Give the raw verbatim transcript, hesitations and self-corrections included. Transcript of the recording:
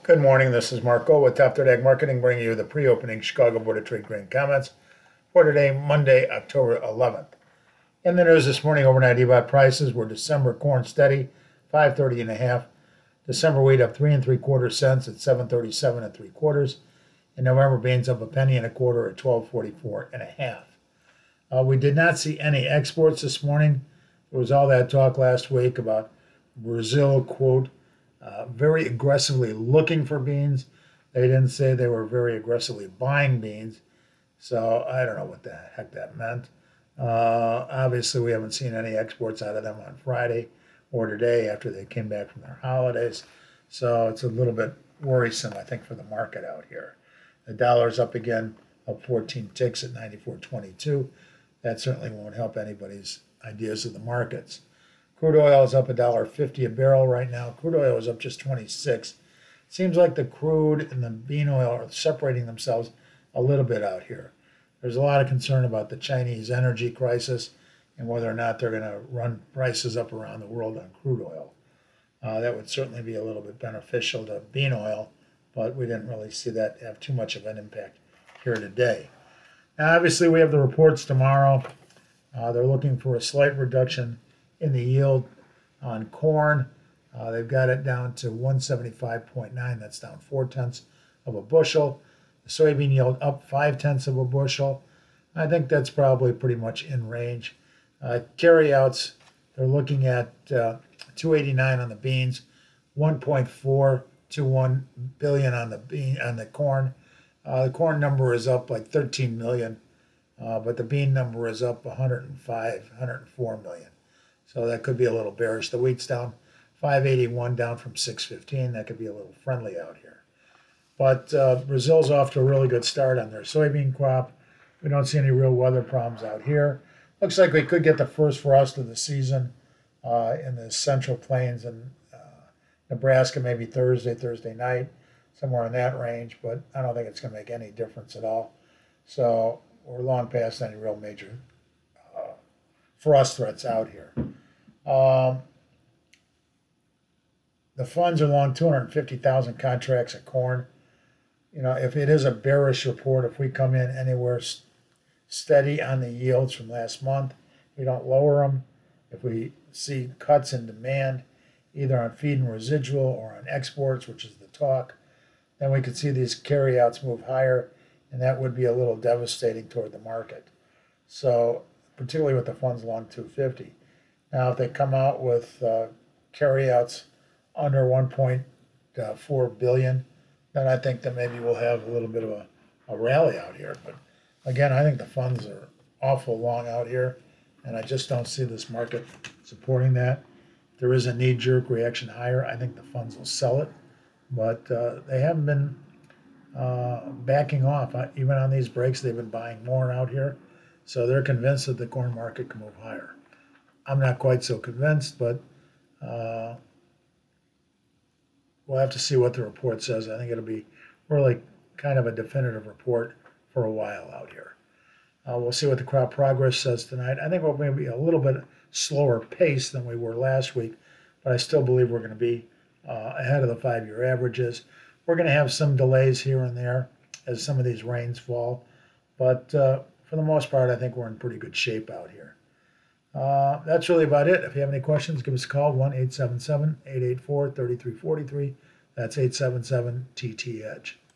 Good morning. This is Mark Gold with Top Third Ag Marketing, bringing you the pre-opening Chicago Board of Trade grain comments for today, Monday, October eleventh. In the news this morning, overnight E B O T prices were December corn steady, five thirty and a half. December wheat up three and three quarter cents at seven thirty-seven and three quarters. And November beans up a penny and a quarter at twelve forty-four and a half. Uh, we did not see any exports this morning. There was all that talk last week about Brazil, quote, Uh, very aggressively looking for beans. They didn't say they were very aggressively buying beans. So I don't know what the heck that meant. Uh, obviously, we haven't seen any exports out of them on Friday or today after they came back from their holidays. So it's a little bit worrisome, I think, for the market out here. The dollar's up again, up fourteen ticks at ninety-four twenty-two. That certainly won't help anybody's ideas of the markets. Crude oil is up one dollar fifty a barrel right now. Crude oil is up just twenty-six. Seems like the crude and the bean oil are separating themselves a little bit out here. There's a lot of concern about the Chinese energy crisis and whether or not they're going to run prices up around the world on crude oil. Uh, that would certainly be a little bit beneficial to bean oil, but we didn't really see that have too much of an impact here today. Now, obviously, we have the reports tomorrow. Uh, they're looking for a slight reduction in the yield on corn. Uh, they've got it down to one seventy-five point nine. That's down four tenths of a bushel. The soybean yield up five tenths of a bushel. I think that's probably pretty much in range. Uh, carryouts, they're looking at uh, two eighty-nine on the beans, one point four two one billion on the bean on the corn. Uh, the corn number is up like thirteen million, uh, but the bean number is up one hundred five, one hundred four million. So that could be a little bearish. The wheat's down five eighty-one, down from six fifteen. That could be a little friendly out here. But uh, Brazil's off to a really good start on their soybean crop. We don't see any real weather problems out here. Looks like we could get the first frost of the season uh, in the Central Plains and uh, Nebraska, maybe Thursday, Thursday night, somewhere in that range. But I don't think it's going to make any difference at all. So we're long past any real major uh, frost threats out here. Um, the funds are long two hundred fifty thousand contracts of corn. You know, if it is a bearish report, if we come in anywhere st- steady on the yields from last month, we don't lower them. If we see cuts in demand, either on feed and residual or on exports, which is the talk, then we could see these carryouts move higher, and that would be a little devastating toward the market. So, particularly with the funds long two fifty. Now, if they come out with uh, carryouts under one point four billion, then I think that maybe we'll have a little bit of a, a rally out here. But again, I think the funds are awful long out here, and I just don't see this market supporting that. If there is a knee-jerk reaction higher, I think the funds will sell it. But uh, they haven't been uh, backing off. Even on these breaks, they've been buying more out here. So they're convinced that the corn market can move higher. I'm not quite so convinced, but uh, we'll have to see what the report says. I think it'll be really kind of a definitive report for a while out here. Uh, we'll see what the crop progress says tonight. I think we'll maybe a little bit slower pace than we were last week, but I still believe we're going to be uh, ahead of the five-year averages. We're going to have some delays here and there as some of these rains fall, but uh, for the most part, I think we're in pretty good shape out here. Uh, that's really about it. If you have any questions, give us a call, one eight seven seven, eight eight four, three three four three. That's eight seven seven T T EDGE.